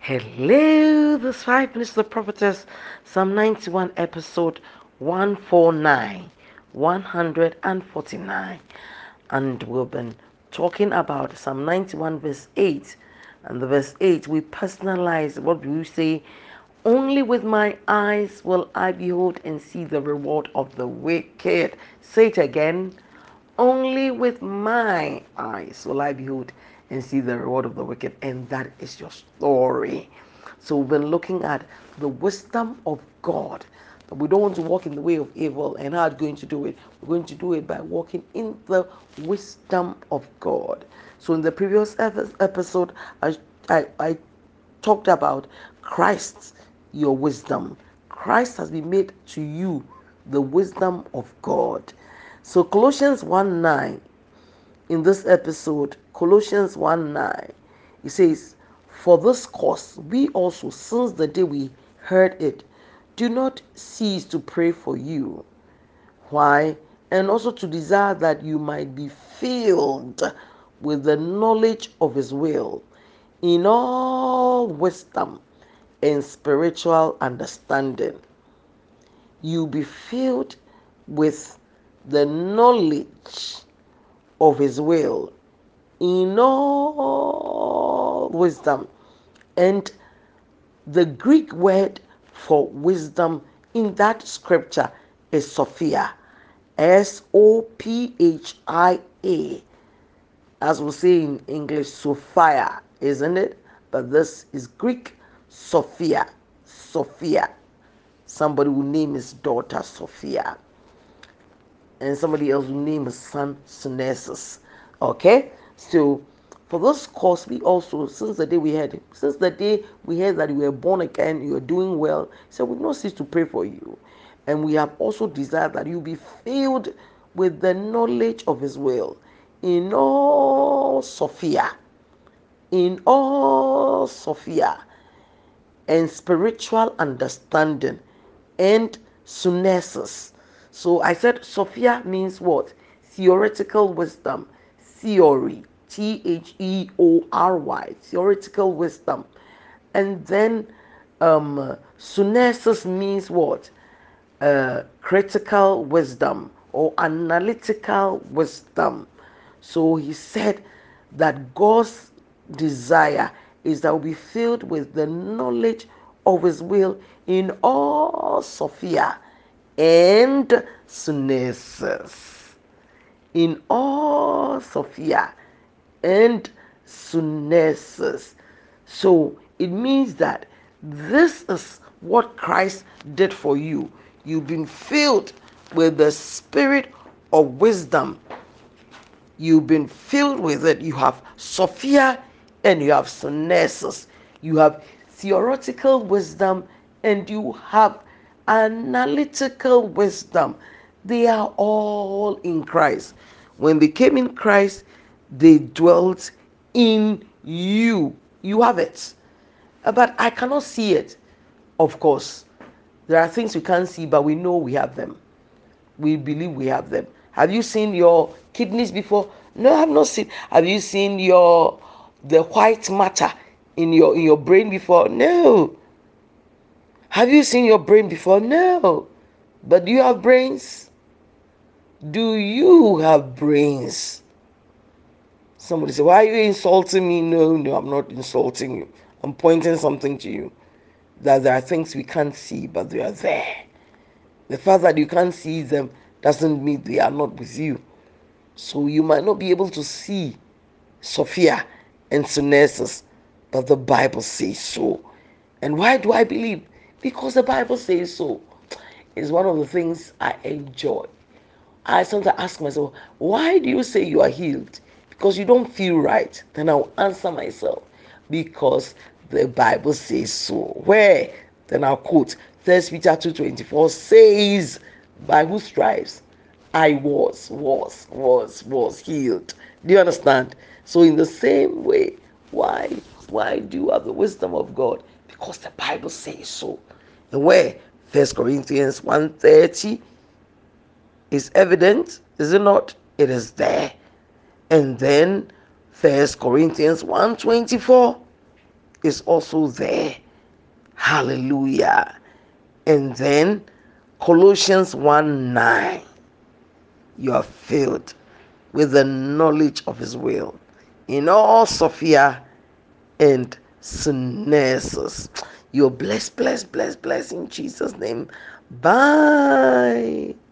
Hello, this 5 minutes of the prophetess, Psalm 91, episode 149, 149. And we've been talking about Psalm 91, verse 8. And the verse 8, we personalize what we say. Only with my eyes will I behold and see the reward of the wicked. Say it again. Only with my eyes will I behold and see the reward of the wicked. And that is your story. So we've been looking at the wisdom of God. That we don't want to walk in the way of evil. And how are we going to do it? We're going to do it by walking in the wisdom of God. So in the previous episode, I talked about Christ, your wisdom. Christ has been made to you the wisdom of God. So Colossians 1:9, in this episode, Colossians 1:9, it says, for this cause we also, since the day we heard it, do not cease to pray for you. Why? And also to desire that you might be filled with the knowledge of his will in all wisdom and spiritual understanding. You be filled with the knowledge of his will in all wisdom. And the Greek word for wisdom in that scripture is Sophia. Sophia. As we say in English, Sophia, isn't it? But this is Greek, Sophia. Sophia. Somebody will name his daughter Sophia. And somebody else will name his son Sunesis. Okay? So for this cause we also, since the day we heard that you were born again, you are doing well, so we no cease to pray for you. And we have also desired that you be filled with the knowledge of his will in all Sophia. In all Sophia and spiritual understanding and sunesis. So I said Sophia means what? Theoretical wisdom. Theory. Theory. Theoretical wisdom. And then sunesis means what? Critical wisdom or analytical wisdom. So he said that God's desire is that we be filled with the knowledge of his will in all Sophia and Sunesis. In all Sophia and Sunesis. So it means that this is what Christ did for you. You've been filled with the spirit of wisdom. You've been filled with it. You have Sophia and you have Sunesis. You have theoretical wisdom and you have analytical wisdom. They are all in Christ. When they came in Christ, they dwelt in you. You have it. But I cannot see it. Of course, there are things we can't see, but we know we have them. We believe we have them. Have you seen your kidneys before? No, I have not seen. Have you seen the white matter in your brain before? No. Have you seen your brain before? No. But do you have brains? Do you have brains? Somebody say, why are you insulting me? No, I'm not insulting you. I'm pointing something to you. That there are things we can't see, but they are there. The fact that you can't see them doesn't mean they are not with you. So you might not be able to see Sophia and Sunesis, but the Bible says so. And why do I believe? Because the Bible says so. It's one of the things I enjoy. I sometimes ask myself, why do you say you are healed? Because you don't feel right. Then I'll answer myself, because the Bible says so. Where? Then I'll quote 1 Peter 2:24 says, by whose stripes I was healed. Do you understand? So in the same way, why do you have the wisdom of God? Because the Bible says so. And where? 1 Corinthians 1:30 is evident, is it not? It is there. And then 1 Corinthians 1:24 is also there. Hallelujah. And then Colossians 1:9, you are filled with the knowledge of his will in all Sophia and Synesis. You're blessed, blessed, blessed, blessed in Jesus' name. Bye.